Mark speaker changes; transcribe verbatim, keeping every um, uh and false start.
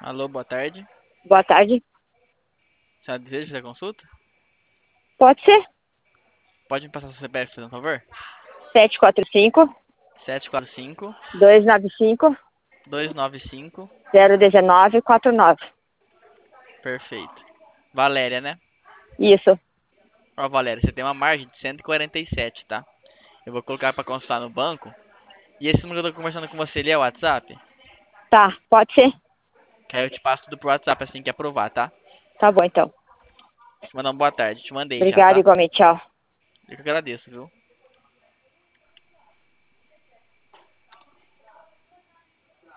Speaker 1: Alô, boa tarde.
Speaker 2: Boa tarde.
Speaker 1: A senhora deseja fazer a consulta?
Speaker 2: Pode ser?
Speaker 1: Pode me passar seu C P F, por favor?
Speaker 2: sete quatro cinco,
Speaker 1: sete quatro cinco,
Speaker 2: dois nove cinco,
Speaker 1: dois nove cinco.
Speaker 2: zero um nove quatro nove.
Speaker 1: Perfeito. Valéria, né?
Speaker 2: Isso.
Speaker 1: Ó, Valéria, você tem uma margem de cento e quarenta e sete, tá? Eu vou colocar pra consultar no banco. E esse número que eu tô conversando com você, ele é o WhatsApp?
Speaker 2: Tá, pode ser?
Speaker 1: Que aí eu te passo tudo pro WhatsApp assim que aprovar, tá?
Speaker 2: Tá bom, então.
Speaker 1: Te mandar uma boa tarde. Te mandei já,
Speaker 2: Obrigada
Speaker 1: tá?
Speaker 2: igualmente. Tchau.
Speaker 1: Eu que agradeço, viu?